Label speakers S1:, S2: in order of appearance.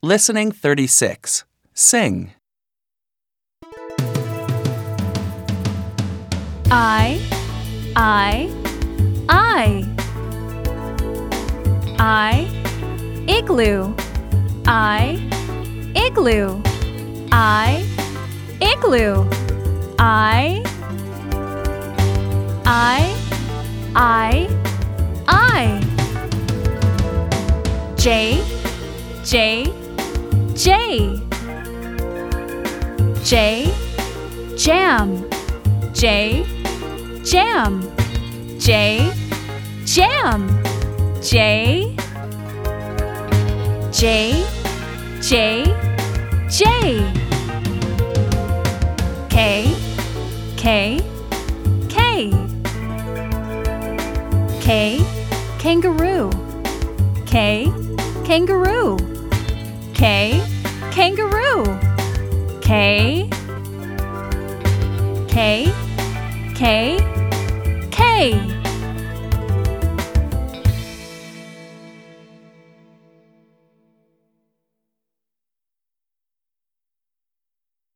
S1: Listening 36. Sing.
S2: I igloo. I igloo. I igloo. I J jam. J jam. J jam. J K kangaroo. K kangaroo. K kangaroo. K